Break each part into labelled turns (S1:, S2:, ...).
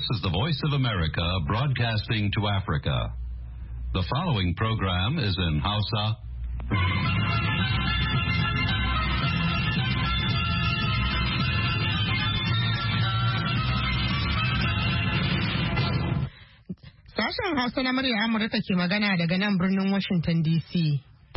S1: is the Voice of America broadcasting to Africa. The following program is in Hausa.
S2: Sashen Hausa na murya Amurka ke magana daga nan birnin Washington DC.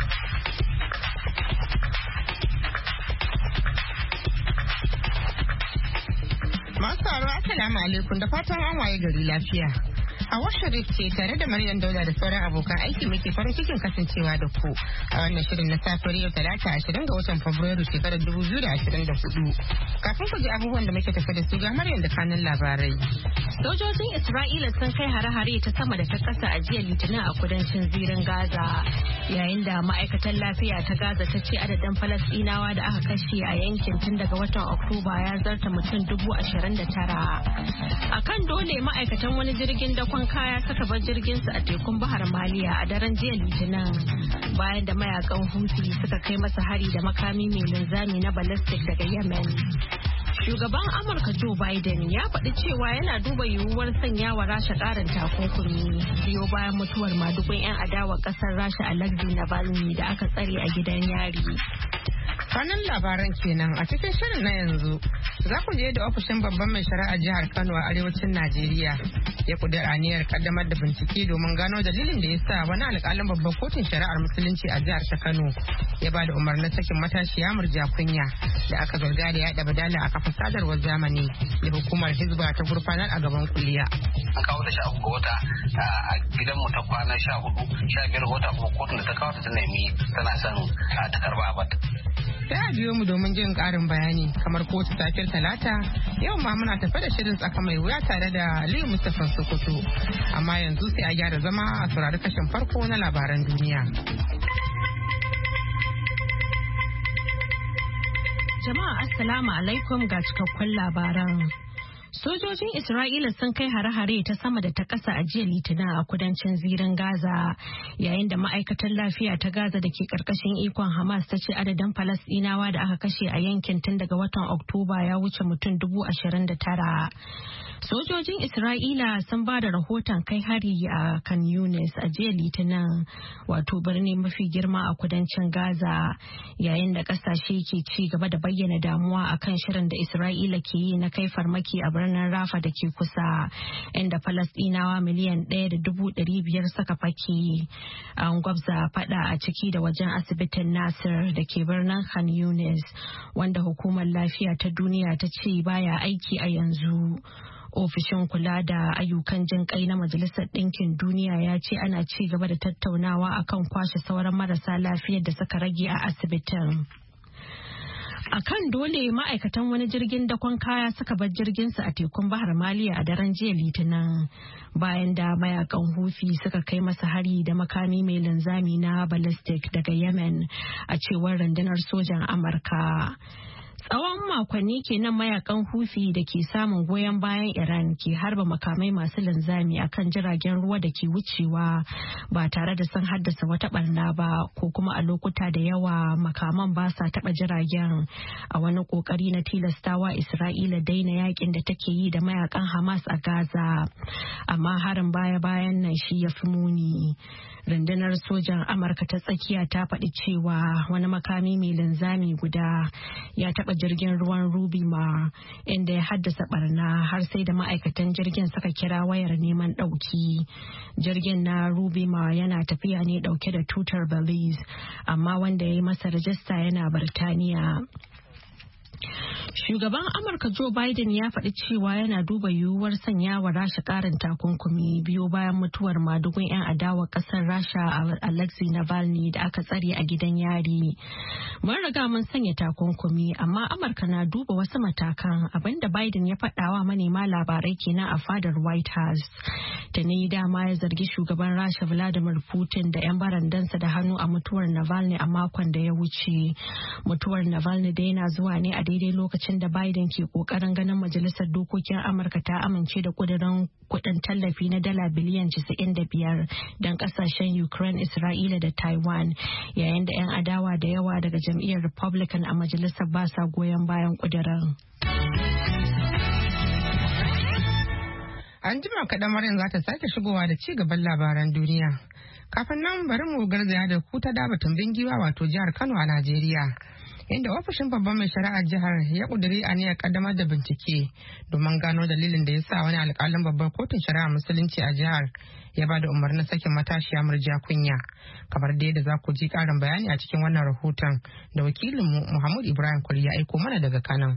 S2: Masu sauraro assalamu alaikum da fatan an waye gari lafiya. Hawa Sharif ce tare da Maryam Dauda da sauran abokan aiki muke farin cikin kasancewa da ku a wannan shirin na safiyar yau Talata 20 ga watan Fabrairu shekarar 2024. Kafin ku ji abubuwan da muke tafe da su ga Maryam da kanin labarai.
S3: Sojojin Isra'ila sun kai hare-hare ta sama da ta kasa a jiya Litinin a kudancin zirin Gaza, yayin da ma'aikatan lafiya ta Gaza ta ce adadin Falasɗinawa da aka kashe a yankin tun daga watan Oktoba ya zarta mutum 29,000. A kan dole ma'aikatan wani jirgin dakon kaya suka bar jirgin su a tekun Bahar Maliya a daren jiya Litinin, bayan da mayakan Houthi suka kai masa hari da makami mai linzami na ballistic daga Yemen. Shugaban Amurka Joe Biden ya faɗi cewa yana duba yiwuwar sanya wa Rasha ƙarin takunkumi biyo bayan mutuwar madugun 'yan adawar ƙasar Rasha Alexei Navalny da aka tsare a gidan yari.
S2: Kanan labaran kenan a cikin shirin na yanzu za ku je da ofishin babban mai shari'a jihar Kano a arewacin Najeriya ya kudir aniyar kaddamar da bincike domin gano dalilin da ya sa wani alƙalin babban kotun shari'ar musulunci a jihar ta Kano ya ba da umarnin sakin matashiya Murja Kunya da aka zarga da yaɗa badala a kafa sadarwar zamani da hukumar Hizba ta gurfanar a gaban kuliya.
S4: An kawo ta 13 ga wata a gidanmu ta kwana 14, 15 ga wata kuma kotun da ta kawo ta nemi tana son ta karba abat.
S2: Sai a biyo mu domin jin ƙarin bayani kamar kowace safiyar Talata yau ma muna tafe da shirin tsaka mai wuya tare da Aliyu Mustapha Sokoto, amma yanzu sai a gyara zama a saurari kashin farko na labaran duniya.
S3: Jama'a assalamu alaikum ga cikakkun labaran. Sojojin Isra'ila sun kai hare-hare ta sama da ta ƙasa a jiya Litinin a kudancin zirin Gaza, yayin da ma'aikatar lafiya ta Gaza da ke ƙarƙashin ikon Hamas ta ce adadin Falasɗinawa da aka kashe a yankin tun daga watan Oktoba ya wuce mutum 29,000. Sojojin Isra'ila sun ba da rahoton kai hari a Khan Yunis a jiya Litinin, wato birni mafi girma a kudancin Gaza, yayin da ƙasashe ke ci gaba da bayyana damuwa akan shirin da Isra'ila ke yi na kai farmaki a birnin Rafa da ke kusa, inda Falasɗinawa miliyan 1.500,000 suka fake. An gwabza fada a ciki da wajen asibitin Nasir da ke birnin Khan Yunis, wanda hukumar lafiya ta duniya ta ce baya aiki a yanzu. Ofishin kula da ayyukan jin kai na Majalisar Ɗinkin Duniya ya ce ana ci gaba da tattaunawa akan kwashe sauran marasa lafiyar da suka rage a asibitin. A kan dole ma'aikatan wani jirgin dakon kaya suka bar jirginsu a tekun Bahar Maliya a daren jiya Litinin, bayan da mayakan Houthi suka kai masa hari da makami mai linzami na ballistic daga Yemen, a cewar rundunar sojan Amurka. Tsawon makonni kenan mayakan Houthi da ke samun goyon bayan Iran ke harba makamai masu linzami akan jiragen ruwa da ke wucewa ba tare da sun haddasa wata barna ba, ko kuma a lokuta da yawa makaman ba sa taba jiragen, a wani kokari na tilastawa Isra'ila daina yakin da take yi da mayakan Hamas a Gaza. Amma harin baya-bayan nan shi ya fi muni. Rundunar sojan Amurka ta tsakiya ta faɗi cewa wani makami mai linzami guda ya taɓa jirgin ruwan Rubima, inda ya haddasa barna har sai da ma'aikatan jirgin suka kira wayar neman ɗauki. Jirgin na Rubima yana tafiya ne ɗauke da tutar Belize, amma wanda ya yi masa rajista yana Birtaniya. Shugaban Amurka Joe Biden ya faɗi cewa yana duba yiwuwar sanya wa Rasha ƙarin takunkumi biyo bayan mutuwar madugun 'yan adawar ƙasar Rasha Alexei Navalny da aka tsare a gidan yari. Mun riga mun sanya takunkumi, amma Amurka na duba wasu matakan, abinda Biden ya faɗawa manema labarai kenan a fadar White House. Da ni dama ya zargi shugaban Rasha Vladimir Putin da 'yan barandansa da hannu a mutuwar Navalny a makon da ya wuce. Mutuwar Navalny da yana zuwa ne a daidai lokacin da Biden ke kokarin ganin majalisar dokokin Amurka ta amince da kudirin kudin tallafi na dala biliyan 95 don kasashen Ukraine, Isra'ila da Taiwan, yayin da 'yan adawa da yawa daga jam'iyyar Republican a majalisar ba sa goyon bayan kudirin.
S2: An jima kaɗan Maryam za ta sake shigowa da ci gaban labaran duniya. Kafin nan bari mu garzaya da ku ta daba tumbin giwa wato jihar Kano a Najeriya. Inda ofishin babban mai shari'ar jihar ya kuduri aniyar kaddamar da bincike domin gano dalilin da ya sa wani alkalin babbar kotun shari'ar musulunci a jihar ya ba da umarnin sakin matashiya Murja Kunya. Kamar da yadda za ku ji karin bayani a cikin wannan rahoton da wakilinmu Muhammad Ibrahim Kwari ya aiko mana daga Kano.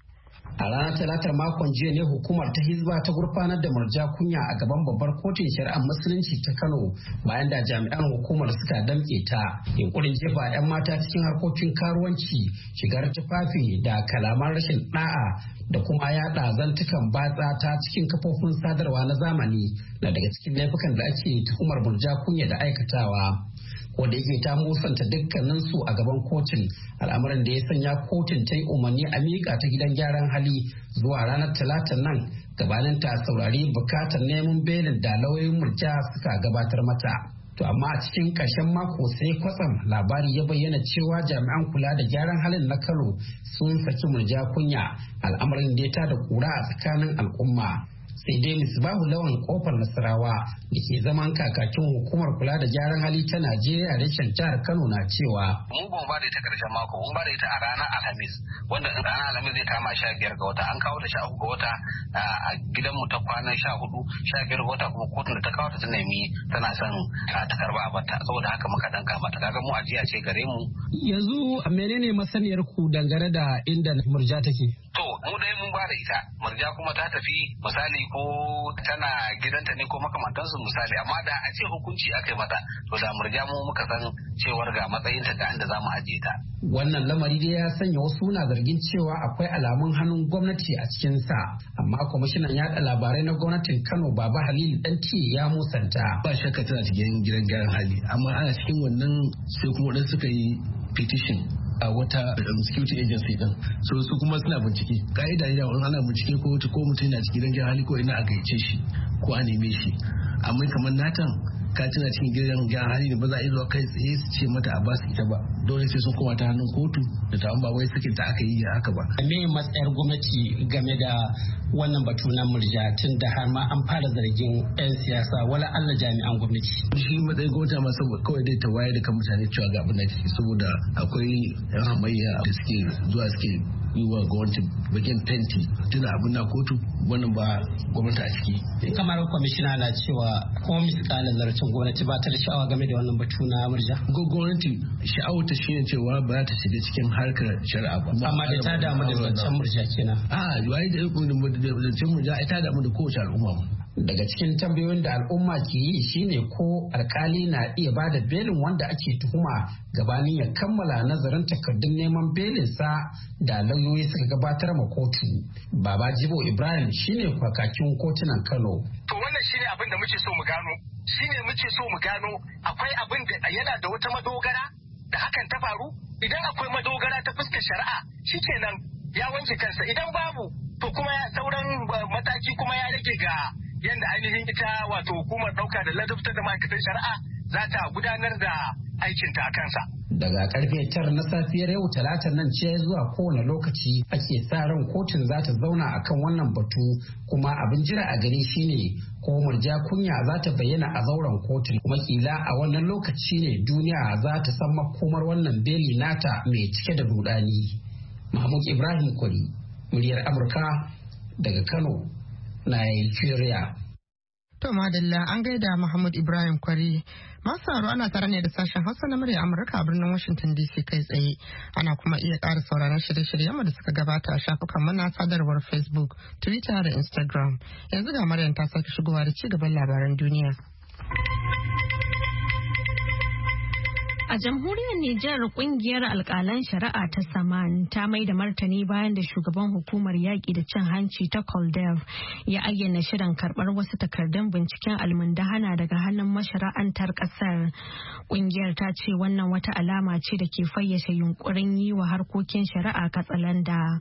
S5: A ranar talatar makon jiya ne hukumar ta Hizba ta gurfanar da Murja Kunya a gaban babbar kotun shari'ar musulunci ta Kano bayan da jami'an hukumar suka damƙe ta yunkurin jefa 'yan mata cikin harkokin karuwanci, shigar tufafi da kalaman rashin ɗa'a da kuma yaɗa zantukan batsa ta cikin kafofin sadarwa na zamani na daga cikin laifukan da ake tuhumar Murja Kunya da aikatawa. Ko da yake ta musanta dukkaninsu a gaban kotun, al'amuran da ya sanya kotun ta yi umarni a miƙa ta gidan gyaran hali zuwa ranar talata nan gabanin ta saurari bukatar neman belin da lauyoyin Murja suka gabatar mata. To amma a cikin ƙarshen mako sai kwatsam labari ya bayyana cewa jami'an kula da gyaran halin na Kano sun saki Murja Kunya, al'amarin da ya tada kura a tsakanin al'umma. Sai dai Misbahu Lawan Kofar Nasarawa da ke zaman kakakin hukumar kula da gyaran hali ta Najeriya reshen jihar Kano na cewa
S4: mun ba da ita karshen mako, mun ba da ita a ranar Alhamis, wanda ranar Alhamis zai kama 15 ga wata, an kawo da 13 ga wata a gidanmu ta kwana 14, 15 ga wata kuma kotun da ta kawo ta nemi tana son ta karba abata, saboda haka muka danka mata. Kaga mu ajiya ce gare mu.
S5: Yanzu menene masaniyar ku dangane da inda Murja take?
S4: To mu dai mun ba da ita, Murja kuma ta tafi misali ko tana gidanta ne ko makamantansu misali, amma da a ce hukunci aka yi mata to da Murja mu muka san cewar ga matsayinta ga inda za mu ajiye ta.
S5: Wannan lamari dai ya sanya wasu na zargin cewa akwai alamun hannun gwamnati a cikinsa, amma kwamishinan yaɗa labarai na gwamnatin Kano Baba Halilu Danti ya musanta.
S6: Ba shakka tana cikin gidan gyaran hali, amma ana cikin wannan sai kuma waɗansu suka yi petition a wata security agency din, so su kuma suna bincike. Ka'ida ne da wani ana bincike ko mutum yana cikin gidan hali ko ina a gaice shi ko a neme shi, amma kamar natan ka tana cikin gidan gyaran hali ne ba za a yi zuwa kai tsaye su ce mata a ba su ita ba, dole sai sun koma ta hannun kotu da ta ba wai sakin ta aka yi haka ba.
S5: Me matsayar gwamnati game da wannan batu na Murja tun da har ma an fara zargin 'yan siyasa wala Allah jami'an gwamnati?
S6: Shi matsayin gwamnati ma saboda kawai dai ta waye da kan mutane cewa ga abin da take, saboda akwai 'yan hamayya da suke zuwa suke yi wa gwamnati bakin fenti tuna abin na kotu, wannan ba gwamnati a ciki.
S5: Kamar kwamishina na cewa ko misalin zarcin gwamnati ba ta da sha'awa game da wannan batu na Murja?
S6: Gwamnati sha'awar ta shine cewa ba za ta shiga cikin harkar shari'a ba.
S5: Amma da ta damu da zancen Murja kenan.
S6: Wai da zancen Murja ta damu da kowace al'umma mu.
S5: Daga cikin tambayoyin da al'umma ke yi shine ko alkali na iya ba da belin wanda ake tuhuma gabanin ya kammala nazarin takardun neman belinsa da lauyoyi suka gabatar ma kotu. Baba Jibo Ibrahim shine kakakin kotunan Kano.
S7: To wannan shine abin da muke so mu gano. Akwai abin da yana da wata madogara da hakan ta faru. Idan akwai madogara ta fuskar shari'a shikenan ya wanke kansa, idan babu to kuma sauran mataki kuma ya rage ga yadda ainihin ita wato hukumar ɗauka da ladabtar da ma'aikatan shari'a za ta gudanar da aikinta a kansa.
S5: Daga karfe 9 na safiyar yau talatar nan ce zuwa kowane lokaci ake sa ran kotun za ta zauna akan wannan batu, kuma abin jira a gani shine ko Murja Kunya za ta bayyana a zauren kotun, kuma kila a wannan lokaci ne duniya za ta san makomar wannan beli nata mai cike da rudani. Mahmud Ibrahim Kwari, muryar Amurka daga Kano, Nigeria.
S2: To madalla an gaida Muhammad Ibrahim Kwari. Masu haro ana tare ne da sashen Hausa na murya Amurka a birnin Washington DC kai tsaye. Ana kuma iya ƙara sauraron shirye-shiryen da suka gabata a shafukan mana sadarwar Facebook, Twitter da Instagram. Yanzu ga Maryam ta sake shigowa da ci gaban labaran duniya.
S3: A jamhuriyar Nijar kungiyar alkalan shari'a ta Saman ta mai da martani bayan da shugaban hukumar yaƙi da cin hanci ta Koldev ya ayyana shirin karɓar wasu takardun binciken almundahana daga hannun mashara'antar ƙasar. Kungiyar ta ce wannan wata alama ce da ke fayyace yunkurin yi wa harkokin shari'a katsalanda.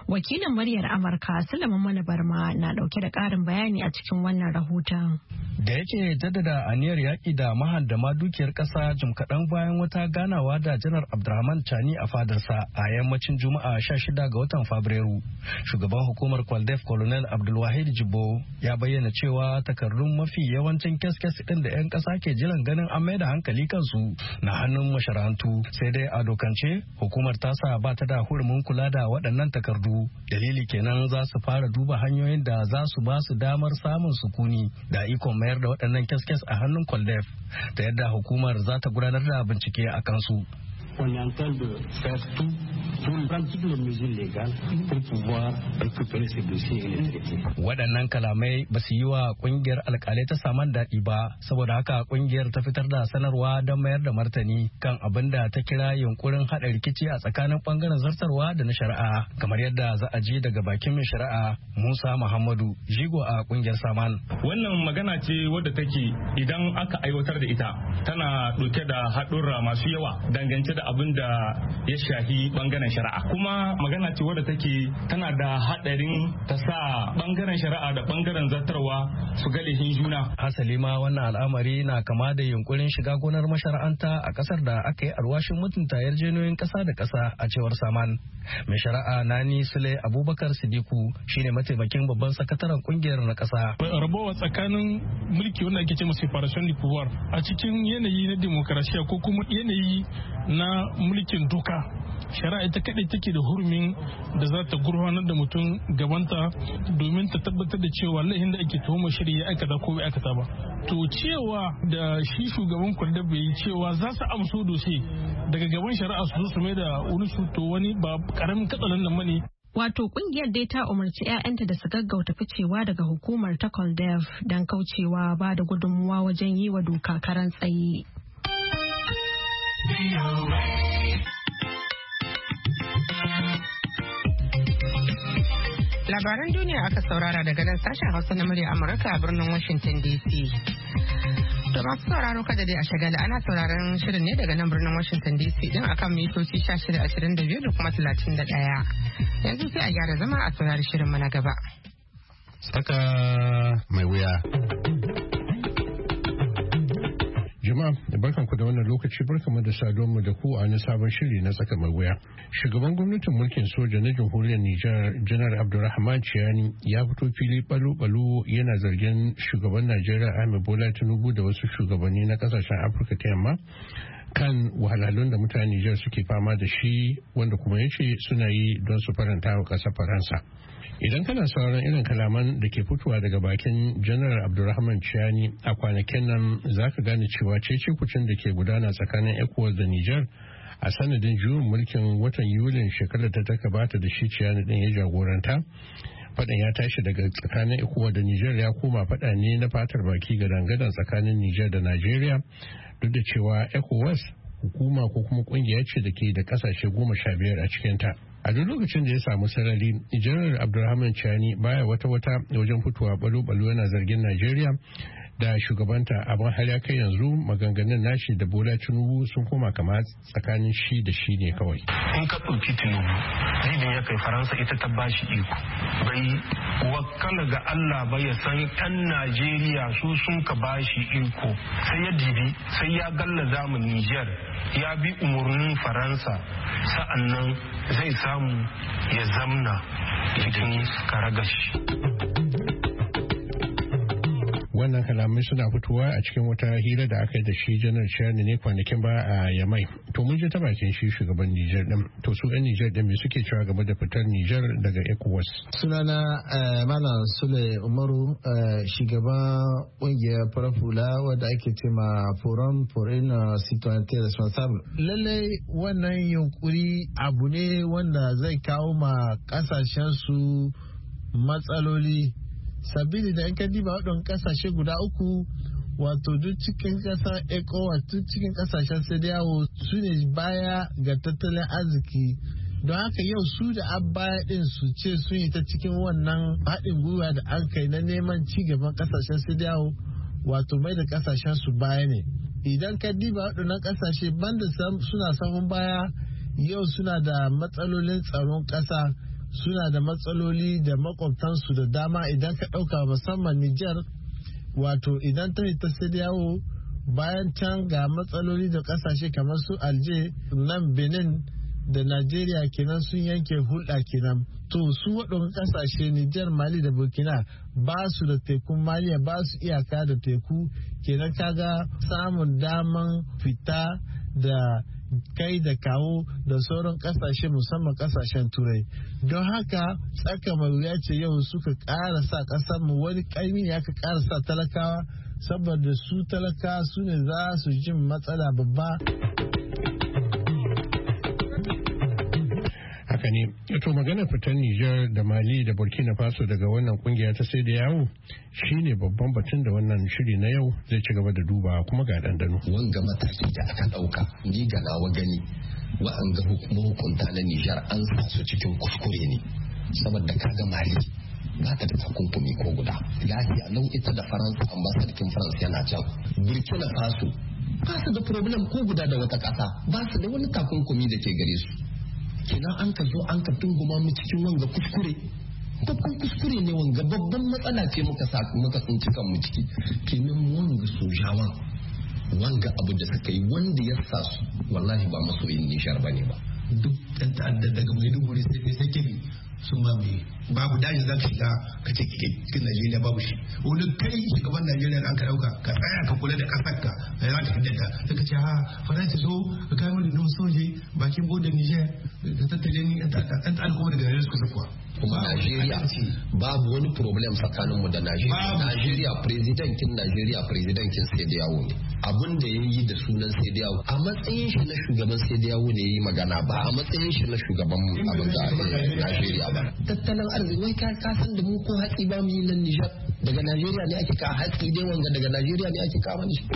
S3: Wakilin muryar Amurka Sulaiman Mana Barma na dauke da karin bayani a cikin wannan rahoton.
S8: Da yake jaddada aniyar yaƙi da mahandama dukiyar ƙasa jim kaɗan bayan wata ganawa da Janar Abdurrahman Chani a fadarsa a yammacin Juma'a 16 ga watan Fabrairu. Shugaban hukumar Kwaldef Colonel Abdulwahid Jibo ya bayyana cewa takardun mafi yawancin kes-kes ɗin da 'yan ƙasa ke jiran ganin an mai da hankali kansu na hannun masharantu. Sai dai a dokance hukumar tasa ba ta da hurumin kula da waɗannan takardu. Dalili kenan za su fara duba hanyoyin da za su ba su damar samun sukuni da ikon mayar da waɗannan kes-kes a hannun Kwaldef ta yadda hukumar za ta gudanar da bincike a kansu.
S9: On est en train de faire tout pour prendre toutes les mesures légales pour pouvoir récupérer ces dossiers et les traiter.
S8: Waɗannan kalamai ba su yi wa ƙungiyar alƙalai ta saman daɗi ba, saboda haka ƙungiyar ta fitar da sanarwa don mayar da martani kan abin da ta kira yunkurin haɗa rikici a tsakanin ɓangaren zartarwa da na shari'a, kamar yadda za a ji daga bakin mai shari'a Musa Muhammadu, jigo a ƙungiyar Saman.
S10: Wannan magana ce wadda take idan aka aiwatar da ita tana ɗauke da haɗurra masu yawa dangance da abin da ya shafi bangaren shari'a, kuma magana ce wadda take tana da hadarin ta sa bangaren shari'a da bangaren zartarwa su ga laifin juna.
S8: Hasali ma wannan al'amari na kama da yunkurin shiga gonar mashara'anta a kasar da aka yi alwashin mutunta yarjejeniyoyin kasa da kasa a cewar Saman. Mai shari'a Nani Sule Abubakar Sidiku shine mataimakin babban sakataren kungiyar na kasa.
S11: Rabawa tsakanin mulki wanda ake ce masa separation du pouvoir a cikin yanayi na demokarasiya ko kuma yanayi na mulkin doka, shari'a ita kadai take da hurumin da za ta gurfanar da mutum gabanta domin ta tabbatar da cewa laifin da ake tuhumar shari'a ya aikata ko bai aikata ba. To cewa da shi shugaban Kwaldef bai yi cewa za su amso dose daga gaban shari'a su zo su mai da wani su to wani ba karamin katsalan nan bane.
S3: Wato kungiyar dai ta umarci 'ya'yanta da su gaggauta ficewa daga hukumar ta Kwaldef don kaucewa ba da gudunmuwa wajen yi wa doka karan tsaye.
S2: Labaran duniya aka saurara daga nan sashen Hausa na murya Amurka a birnin Washington DC. To masu sauraro kada dai a shagala ana sauraron shirin ne daga nan birnin Washington DC din akan mitoci 1625 da kuma 31. Yanzu sai a gyara zama a saurari shirin mu na gaba.
S12: Tsaka mai wuya. Jama'a barkanku da wannan lokaci barkanmu da saduwarmu da ku a wani sabon shiri na tsaka mai wuya. Shugaban gwamnatin mulkin soja na jamhuriyar Nijar Janar Abdulrahman Chiani ya fito fili balo-balo yana zargin shugaban Najeriya Ahmed Bola Tinubu da wasu shugabanni na kasashen Afirka ta yamma kan wahalhalun da mutanen Nijar suke fama da shi wanda kuma ya ce suna yi don su faranta wa ƙasar Faransa. Idan kana sauran irin kalaman da ke fitowa daga bakin Janar Abdulrahman Chiani a kwanakin nan za ka gane cewa cece-kucin da ke gudana tsakanin ECOWAS da Nijar a sanadin juyin mulkin watan Yulin shekarar da ta gabata da shi Chiani din ya jagoranta. Faɗan ya tashi daga tsakanin ECOWAS da Nijar ya koma faɗa ne na fatar baki ga dangadan tsakanin Nijar da Najeriya, duk da cewa ECOWAS hukuma ko kuma kungiya ce da ke da kasashe 15 a cikinta. A duk lokacin da ya samu sarari, Janar Abdulrahman Chiani baya wata wajen fitowa balo-balo yana zargin Najeriya da shugabanta, abin har ya kai yanzu maganganun nashi da Bola Tinubu sun koma kama tsakanin shi da shi ne kawai.
S13: In ka ɗauki Tinubu, ribin ya kai Faransa ita ta bashi iko. Bai wakala ga Allah ba ya san ɗan Najeriya su sun ka bashi iko. Sai ya dibi, sai ya gallaza mu Nijar, ya bi umarnin Faransa, sa'annan zai samu ya zamna cikin karagashi.
S12: Wannan kalamai suna fitowa a cikin wata hira da aka yi da shi Janar Chiani ne kwanakin ba a Yamai. To mun je ta bakin shi shugaban Nijar din. To su ɗan Nijar din me suke cewa game da fitar Nijar daga ECOWAS?
S14: Sunana Malam Sule Umaru, shugaban ƙungiyar farafula wadda ake ce ma Forum for Citoyenneté Responsable. Lallai wannan yunkuri abu ne wanda zai kawo ma ƙasashen su matsaloli. Sabili da in ka diba waɗannan ƙasashe guda uku, wato duk cikin ƙasar ECOWAS, duk cikin ƙasashen CEDEAO su ne baya ga tattalin arziki. Don haka yau su da abaya ɗin su ce sun yi ta cikin wannan haɗin gwiwa da an kai na neman ci gaban ƙasashen CEDEAO, wato mai da ƙasashen su baya ne. Idan ka diba waɗannan ƙasashe banda suna sahun baya, yau suna da matsalolin tsaron ƙasa, suna da matsaloli da makwabtansu da dama idan ka ɗauka musamman Nijar wato idan ta sai da yawo bayan can ga matsaloli da ƙasashe kamar su Alje nan Benin da Najeriya kenan sun yanke hulɗa kenan. To su waɗannan ƙasashe Nijar, Mali da Burkina ba su da tekun Maliya ba su iyaka da teku kenan kaga samun daman fita da kai da kawo da sauran ƙasashe musamman ƙasashen Turai. Don haka tsaka mai wuya ce yau suka ƙara sa ƙasar mu wani ƙaimi ne aka ƙara sa talakawa saboda su talakawa su ne za su jin matsala babba.
S12: Haka ne, to magana fitar Nijar da Mali da Burkina Faso daga wannan kungiya ta sai da yawo shine babban batun da wannan shiri na yau zai ci gaba da duba kuma ga dandano.
S15: Wanga mataki da aka dauka ni ga nawa gani wa'anga hukunta na Nijar an sa su cikin kuskure ne saboda kaga Mali ba ta da takunkumi ko guda. Lafiya lau ita da Faransa ambasadakin Faransa yana can. Burkina Faso ba su da problem ko guda da wata ƙasa ba su da wani takunkumi da ke gare su. Kenan an ka zo an ka tunguma mu cikin wanga kuskure babban kuskure ne wanga babban matsala ce muka tsinci kan mu ciki kenan wanga sojawan wanga abu da suka yi wanda ya sa su wallahi ba masoyin Nijar bane ba
S6: duk ɗan ta'adda daga Maiduguri sai kebe sun mamaye babu daji za ka shiga ka ce cikin Najeriya babu shi wani kai shugaban Najeriya da an ka dauka ka tsaya ka kula da kasar ka da za ka hidda ta ka ce ha Faransa zo ka kai mana nun soje bakin bodin Niger ka tattale ni ɗan ta'adda kuma daga Najeriya suka sakuwa
S15: kuma Najeriya babu wani problem tsakanin mu da Najeriya presidentin sai da yawo ne abun da ya yi da sunan sai da yawo a matsayin shi na shugaban sai da yawo ne ya yi magana ba a matsayin shi na shugaban abin da Najeriya ba tattalin arziki wai ka san da mu ko hatsi ba mu yi nan Nijar daga Najeriya ne ake ka hatsi dai wanga daga Najeriya ne ake kawo shi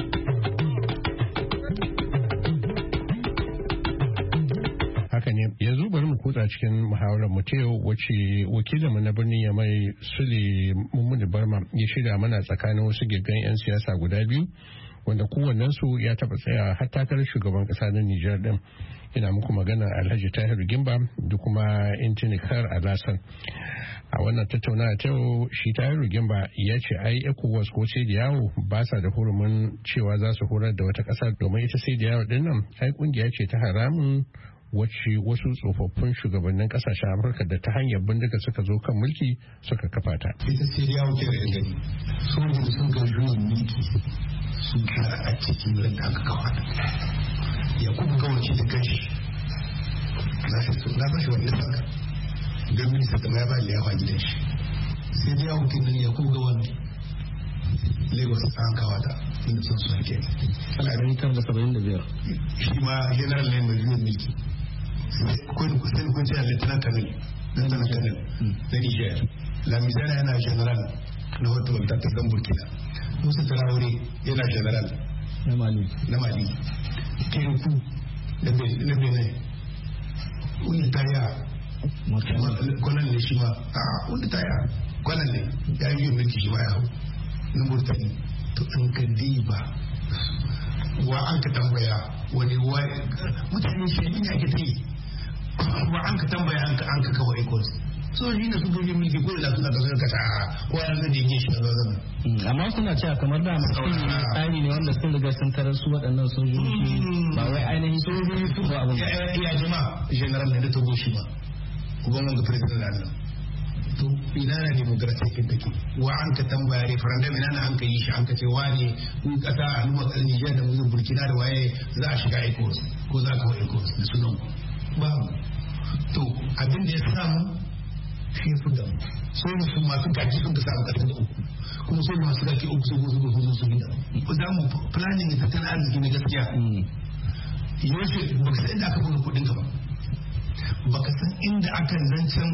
S12: haka ne yanzu bari mu kutsa cikin muhawarar mu yau wacce wakilinmu na birnin Yamai Sule Mummuni Barma ya shirya mana tsakanin wasu gaggan 'yan siyasa guda biyu wanda kowannensu ya taɓa tsaya har takarar shugaban ƙasa na Nijar din. Ina muku magana Alhaji Tahiru Gimba da kuma Intinikar Alasan. A wannan tattaunawa ta yau shi Tahiru Gimba ya ce ai ECOWAS ko sai da yawo ba sa da hurumin cewa za su horar da wata ƙasa domin ita sai da yawo din nan ai kungiya ce ta haramun wacce wasu tsofaffin shugabannin kasashen Afirka da ta hanyar bindiga suka zo kan mulki suka kafa ta.
S6: Ita sai da yawo ke da gani sun ga juyin mulki sun kara a cikin wurin da aka kawo ta. Ya kuma gawaci da kanshi na san shi wani saka don minista ta ya ba da yawa gidan shi sai da yawo kin nan ya kuma gawan Lagos an kawo ta inda sun su hake
S8: ana ganin kar da 75
S6: shi ma general ne mai juyin mulki sai kun ce a lieutenant colonel na Niger Lamizana yana general na hoto ta ta Burkina Musa Traore yana general
S8: na Mali
S6: Kirikou da Benin wani taya kwanan ne shi ma a wani taya kwanan ne ya yi mulki shi ma ya hau na Murtani to an ka diba wa an ka tambaya wani mutane shi ne ake ta yi wa an ka tambaya an ka kawo ecos so shi ne su gojin mulki ko da suna kasar kasa ko ya zai da shi na zazan
S8: amma suna cewa kamar da tsari ne wanda sun riga sun tarar su waɗannan sojoji ba wai ainihin sojoji su ba abin
S6: ya jama'a general ne da togo shi ba uban wanga president da Allah to ina na demokrasiya kin take wa an ka tambaya referendum ina na an ka yi shi an ka ce wani in kasa al'umma kasar Niger da mu Burkina da waye za a shiga ECOWAS ko za ka wa ECOWAS da sunan ba to abin da ya samu shi su da su masu gaji sun ka samu kasar da uku kuma so masu gaji uku su gida za mu planning da tattalin arziki na gaskiya yaushe ba ka san inda aka buga kudin ka ba baka san inda aka zancen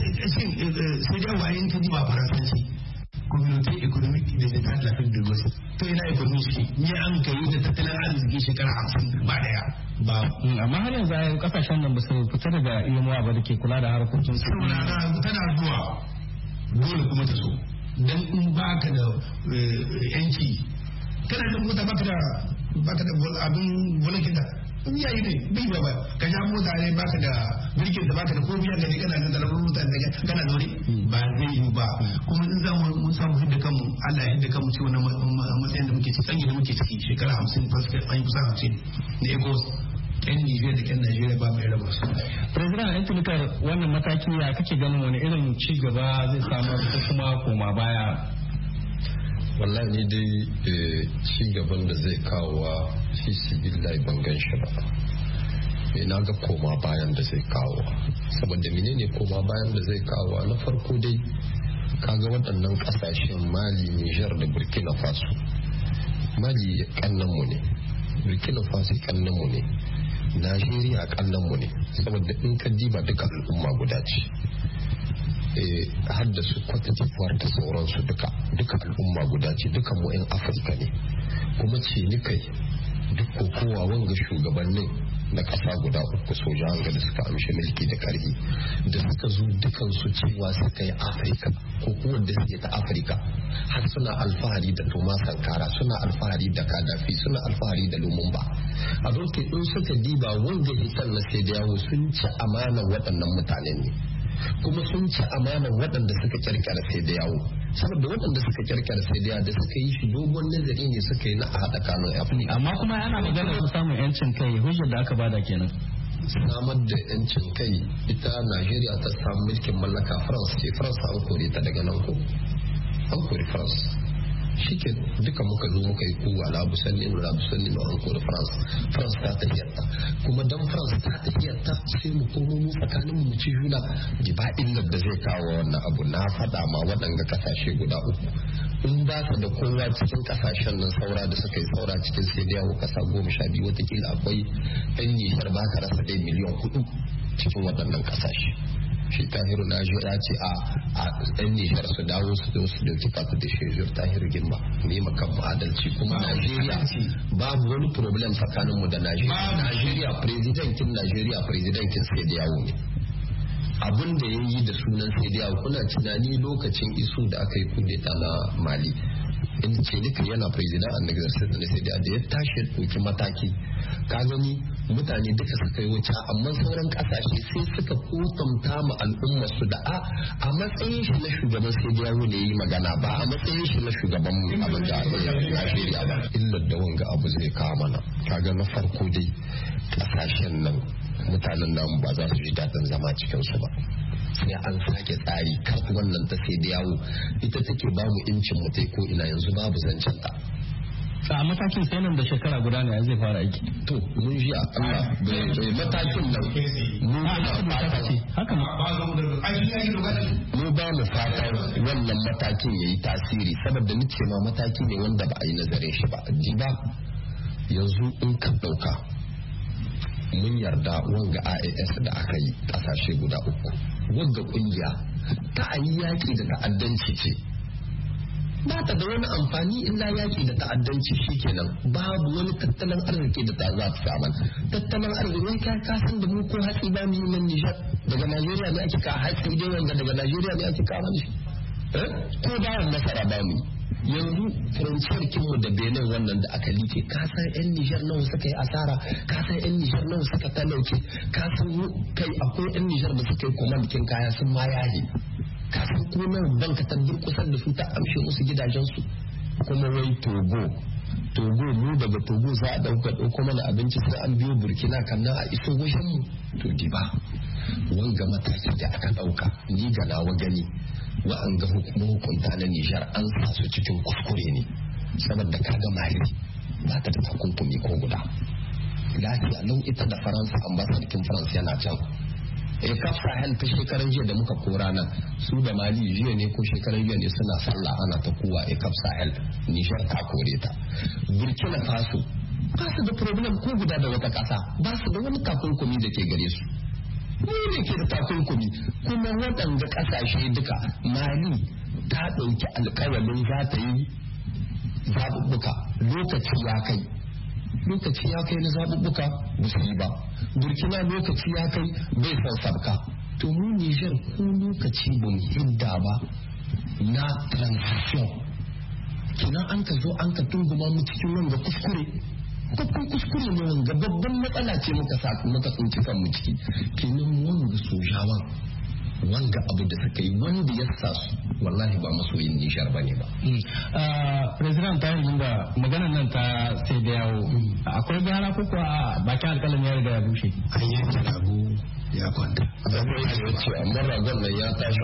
S6: sai dai wayan ka ji ba faransanci community economic da ta lafiyar da gosi to ina economic shi ne an kai da tattalin arziki shekara 50 ba daya ba
S8: amma har yanzu ayyukan kasashen nan ba su fita daga iyamuwa ba da ke kula da harkokin su
S6: tana zuwa dole kuma ta so dan in baka da yanci kana da mota baka da abin volakin da yayi ne bai ba ka ja mota ne baka da mulkin da baka da ko biya gani kana da lamarin mutane kana zaune ba zai yi ba kuma in za mu samu hidda kanmu Allah ya hidda kanmu ci wannan matsayin da muke ciki tsangi da muke ciki shekara 50 fasika an kusa 50 na ECOWAS yan Nijar da yan Najeriya ba mai raba su.
S8: President Antilikar wannan mataki ya kake ganin wani irin ci gaba zai samu ko kuma koma baya?
S15: Wallahi ni dai ci gaban da zai kawo fi sibillahi ban gan shi ba. Na ga koma bayan da zai kawo saboda menene koma bayan da zai kawo na farko dai kaga waɗannan ƙasashen Mali, Nijar da Burkina Faso. Mali kannanmu ne, Burkina Faso kannanmu ne, Najeriya kannanmu ne saboda in ka diba duka al'umma guda ce. Har da su Cote d'Ivoire da sauransu duka al'umma guda ce, duka mu 'yan Afirka ne. Kuma ce ni kai duk kowa wanga shugabannin na ƙasa guda uku sojan ga da suka amshi mulki da ƙarfi da suka zo dukansu cewa suka yi Afirka ko kuma da suke ta Afirka har suna alfahari da Thomas Sankara, suna alfahari da Gaddafi, suna alfahari da Lumumba. A doke in suka diba wanga hitan na sai da yawo sun ci amanar waɗannan mutanen ne kuma sun ci amanar waɗanda suka kirkira sai da yawo saboda waɗanda suka kirkira sai da yawo da suka yi shi dogon nazari ne suka yi na a haɗa kanun Afirka.
S8: Amma kuma ana magana da samun yancin kai hujjar da aka bada kenan.
S15: Samar da yancin kai ita Najeriya ta samu mulkin mallaka France ce, France an kore ta daga nan ko an kore France shi ke duka muka zo muka yi kowa labu sanni an kore France ta tafiyarta kuma dan France ta tafiyarta sai mu komo mu tsakanin mu ci juna ji ba illar da zai kawo wannan abu na faɗa ma waɗanga kasashe guda uku in ba ta da kowa cikin kasashen nan saura da suka yi saura cikin sai da yawo kasa 12 watakila akwai yan Nijar ba ka rasa dai miliyan 4 cikin waɗannan kasashe. Shi Tahiru na ya ce a ɗan Nijar su dawo su dauki katu da shejur Tahiru Gimba ne makan adalci kuma Najeriya babu wani problem tsakaninmu da Najeriya presidentin sai da yawo ne. Abin da ya yi da sunan sai da yawo kuna tunani lokacin isu da aka yi kudeta na Mali in ce duka yana president a nagartar da sai da ya tashi ɗauki mataki ka gani mutane duka suka yi wuce amma sauran kasashe sai suka kotamta ma al'umma su da a matsayin shi na shugaban sai da yawo ne yi magana ba a matsayin shi na shugaban abin da Najeriya ba illar da wanga abu zai kawo mana kaga na farko dai kasashen nan mutanen namu ba za su ji daɗin zama cikin su ba sai an sake tsari kan wannan ta sai da yawo ita take ba mu incin mu ko ina yanzu babu zancen ta
S8: a matakin sai nan da shekara guda ne zai fara aiki
S15: to mun ji a Allah bai matakin nan mu
S8: haka
S15: mu ba mu fatan wannan matakin yayi tasiri saboda nace ma mataki ne wanda ba a yi nazarin shi ba ji ba yanzu in ka dauka mun yarda wanga IAS da aka yi kasashe guda uku wanga kungiya ta ayi yaki da ta'addanci ce ba ta da wani amfani illa yaki da ta'addanci shikenan babu wani tattalin arziki da ta za ta samu tattalin arziki ka san da mu ko hatsi ba mu yi nan Nijar daga Najeriya ne ake ka hatsi dai wanda daga Najeriya ne ake kawo shi ko da nasara ba mu yanzu furanciyar kinmu da Benin wannan da aka like ka san yan Nijar nawa suka yi asara ka san yan Nijar nawa suka talauce ka san kai akwai yan Nijar da suka yi komandikin kaya sun ma yaye ka san ko nan banka ta durkusar da su ta amshe musu gidajensu kuma wai Togo mu daga Togo za a dauko mana abinci sai an biyo Burkina kan nan a iso wajen mu to di ba wanga mataki da aka dauka ni ga nawa gani wa'anga hukunta na Nijar an sa su cikin kuskure ne saboda kaga Mali ba ta da takunkumi ko guda lafiya lau ita da Faransa ambasadakin Faransa yana can kaf Sahel ta shekaran jiya da muka kora nan su da Mali jiya ne ko shekaran jiya ne suna sallah ana ta kowa kaf Sahel Nijar ta kore ta Burkina Faso ba su da problem ko guda da wata kasa ba su da wani takunkumi da ke gare su mu ne ke da takunkumi kuma waɗanda ƙasashe duka Mali ta ɗauki alƙawalin za ta yi zaɓuɓɓuka lokaci ya kai na zaɓuɓɓuka ba su yi ba Burkina lokaci ya kai bai son sabka to mu Nijar ko lokaci ba mu hidda ba na transition kina an ka zo an ka tunguma mu cikin wanga kuskure babban kuskure ne wanga, babban matsala ce muka tsinci kanmu ciki. Kenan wanga sojawan wanga abu da suka yi wanda ya sa su wallahi ba masoyin Nijar ba ne ba.
S8: President ta yi da maganar nan ta sai da yawo akwai bayana ko kuwa bakin alƙalin ya riga ya bushe.
S6: An yanke rago ya kwanta.
S15: Amma ragon nan ya tashi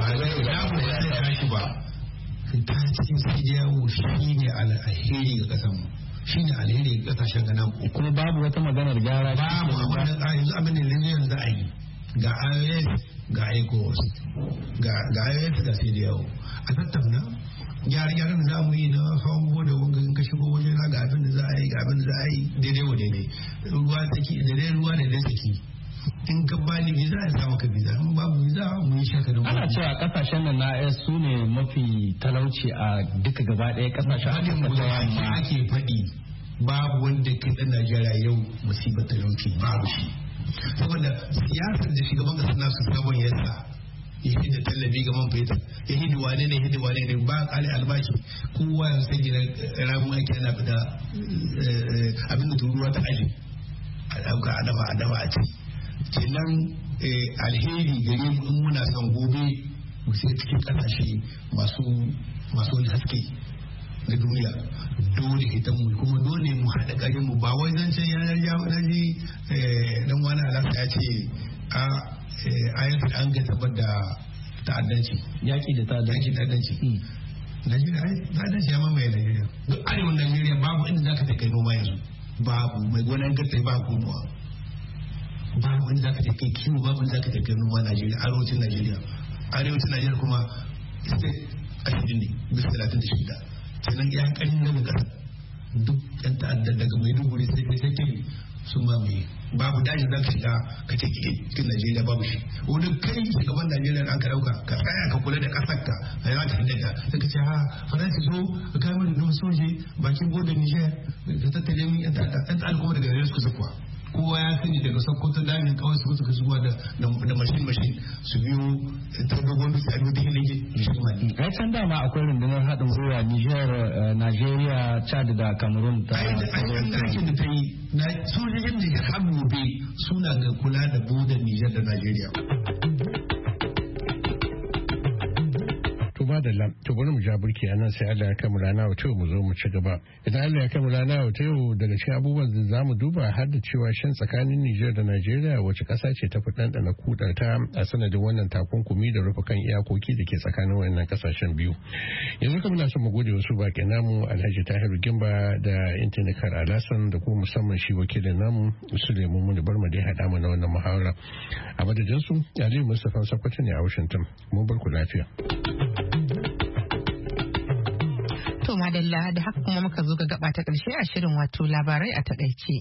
S6: ba. Ta cikin sai da yawo shi ne alheri ga kasanmu. Shi ne alheri ga kasashen ganan.
S8: Kuma babu wata maganar gyara.
S6: Babu yanzu abin da yanzu a yi ga IOS ga ECOWAS ga IOS ga sai da yawo a tattauna gyare-gyaren da za mu yi na hawan bude wanga in ka shigo waje na ga abin da za a yi ga abin da za a yi daidai wa daidai ruwa tsaki daidai ruwa daidai tsaki in ka bani visa ya sa maka visa in babu visa mu yi shaka da wani.
S8: Ana cewa kasashen nan na IOS su ne mafi talauci a duka gaba ɗaya kasashen Afirka ta yamma.
S6: Ake faɗi babu wanda ke ɗan Najeriya yau musibar talauci babu shi. Saboda siyasar da shugaban kasar nasu sabon yasa ya hidda tallafi ga man fetur ya hidda wane ne ba kale albashi kowa ya sai gina ramun aiki ana fita abin da turuwa ta aji a dauka adama a ci kenan alheri gare mu in muna son gobe mu sai cikin kasashe masu wani haske na duniya dole hitan mu kuma dole mu haɗa ƙarin mu ba wai zancen yanar ji dan wani alaka ya ce a yanzu an ga tabbar da ta'addanci
S8: yaƙi da ta'addanci
S6: ta'addanci ya mamaye Najeriya duk arewan Najeriya babu inda zaka kai noma yanzu babu mai gonan garta ba gonawa babu inda zaka kai kiwo babu inda zaka kai noma Najeriya arewacin Najeriya kuma state 20 ne bisa 36 sannan ya kanin na kasa duk yan ta'addar daga Maiduguri sai take su mamaye babu dajin za ka shiga ka ce cikin Najeriya babu shi wani kai shugaban Najeriya an ka dauka ka tsaya ka kula da kasar ka a yawan ta daga sai ka ce ha faransa zo ka kai mana don soje bakin bodin Niger ka tattale min yan ta'addar kuma daga Najeriya suka zakuwa kowa ya sani daga Sokoto damin kawai su suka zuwa da mashin su biyo ta dogon dutse a dutse hilage da shi mali.
S8: Ai can dama akwai rundunar haɗin gwiwa Niger, Nigeria, Chad da Cameroon ta.
S6: Ai da aikin da ta yi na sojojin da har gobe suna ga kula da bodar Niger da Nigeria.
S12: Madalla to bari mu ja burki anan sai Allah ya kama rana wata mu zo mu ci gaba idan Allah ya kama rana wata yau daga cikin abubuwan da zamu duba har da cewa shan tsakanin Niger da Najeriya wace kasa ce ta fi ɗanɗana kudar ta a sanadin wannan takunkumi da rufe kan iyakoki da ke tsakanin wannan kasashen biyu yanzu kuma na son mu gode wasu baƙi namu Alhaji Tahiru Gimba da Intinikar Alasan da kuma musamman shi wakilin namu Suleiman Muni Barma da ya haɗa mu na wannan muhawara a madadin su Aliyu Mustapha Sakwato ne a Washington mun bar ku lafiya.
S2: To madalla da haka kuma muka zo ga gaba ta ƙarshe a shirin wato labarai a takaice.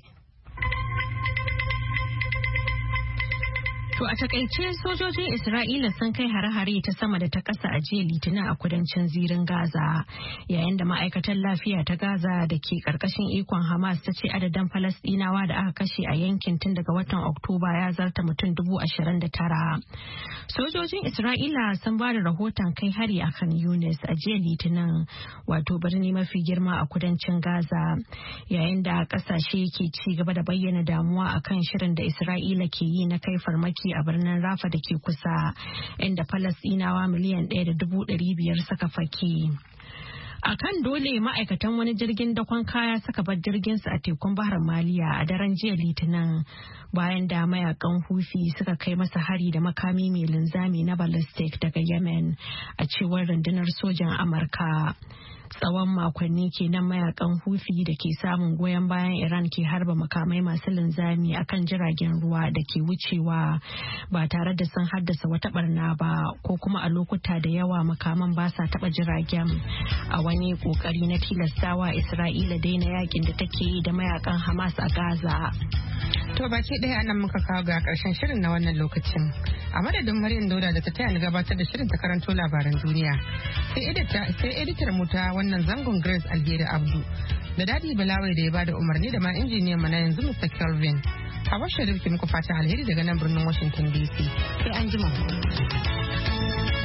S3: To a takaice sojojin Isra'ila sun kai hare-hare ta sama da ta ƙasa a jiya Litinin a kudancin zirin Gaza, yayin da ma'aikatar lafiya ta Gaza da ke ƙarƙashin ikon Hamas ta ce adadin Falasɗinawa da aka kashe a yankin tun daga watan Oktoba ya zarta mutum 29,000. Sojojin Isra'ila sun ba da rahoton kai hari a Khan Yunis a jiya Litinin, wato birni mafi girma a kudancin Gaza, yayin da ƙasashe ke ci gaba da bayyana damuwa akan shirin da Isra'ila ke yi na kai farmaki a birnin Rafa da ke kusa, inda Falasɗinawa miliyan 1.500 suka fake. A kan dole ma'aikatan wani jirgin dakon kaya suka bar jirginsu a tekun Bahar Maliya a daren jiya Litinin bayan da mayakan Houthi suka kai masa hari da makami mai linzami na ballistic daga Yemen, a cewar rundunar sojan Amurka. Tsawon makonni kenan mayakan Houthi da ke samun goyon bayan Iran ke harba makamai masu linzami akan jiragen ruwa da ke wucewa ba tare da sun haddasa wata barna ba, ko kuma a lokuta da yawa makaman ba sa taba jiragen, a wani kokari na tilastawa Isra'ila daina yakin da take yi da mayakan Hamas a Gaza.
S2: To baki ɗaya anan muka kawo ga ƙarshen shirin na wannan lokacin. A madadin Maryam Dauda da ta taya ni gabatar da shirin ta karanto labaran duniya. Sai editar mu ta wannan zangon Grace Alheri Abdu. Da Dadi Balawai da ya bada umarni da ma injiniyan mu na yanzu Mr. Kelvin. Hawa Sharif ki muku fatan alheri daga nan birnin Washington DC. Sai an jima.